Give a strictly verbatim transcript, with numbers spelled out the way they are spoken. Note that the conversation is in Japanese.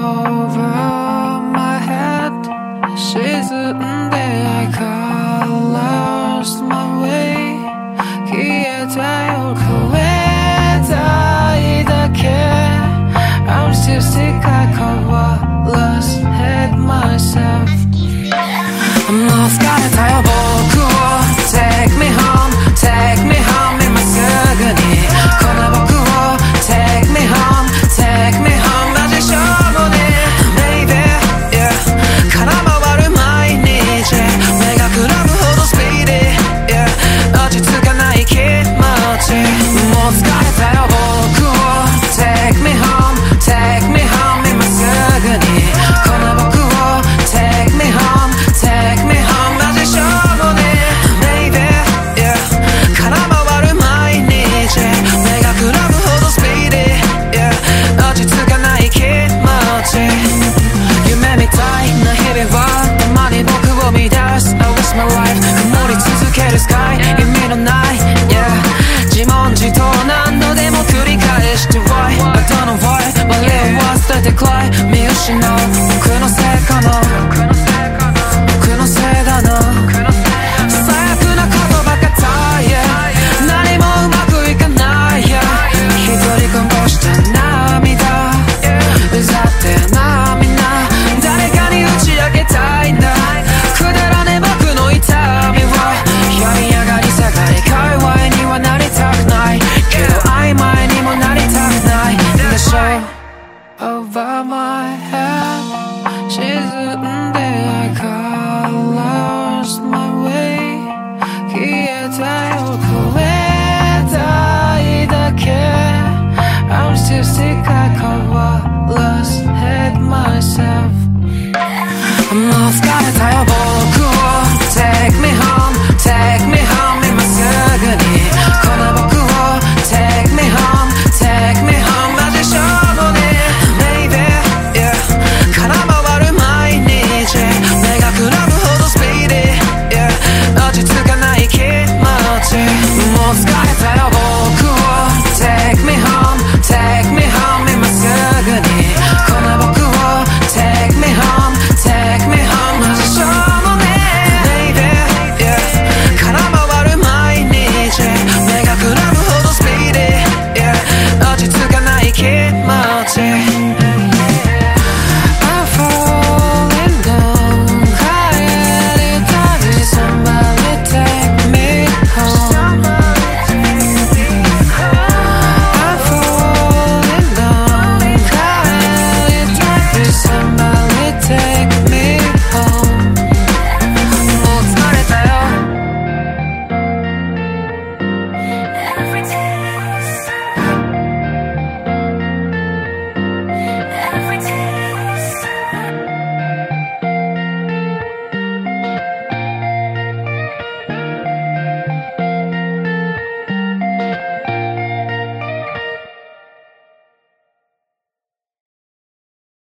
over my head 沈んで I lost my way 消えたよ超えたいだけ I'm still sick I colorless hate myself もう疲れたよ僕を Take me home Take me home 今すぐにこの僕を Take me home Take me home マジしょうもねえ Baby yeah 空回る毎日目がくらむほどスピーディー yeah 落ち着かない気持ちもう疲れたよ僕を Take me home Take me home 今すぐにこの僕を Take me home Take me home マジしょうもねえ Baby yeah 空回る毎日目がくらむほどスピーディー yeah 落ち着かない気持ち夢みたいな日々はたまに僕を乱す I wish my life 曇り続けるスカイ意味のない、yeah、自問自答何度でも繰り返して Why I don't know why 我を忘れて cry 見失う僕のせいかな僕のせいだな最悪なことばかり、yeah、何もうまくいかない、yeah、一人こぼした涙うざってなみんな誰かに打ち明けたいんだくだらね僕の痛みは病み上がり下がり界隈にはなりたくないけど曖昧にもなりたくないでしょ Over my head 沈んで I lost my way 消えたよ超えたいだけ I'm still sick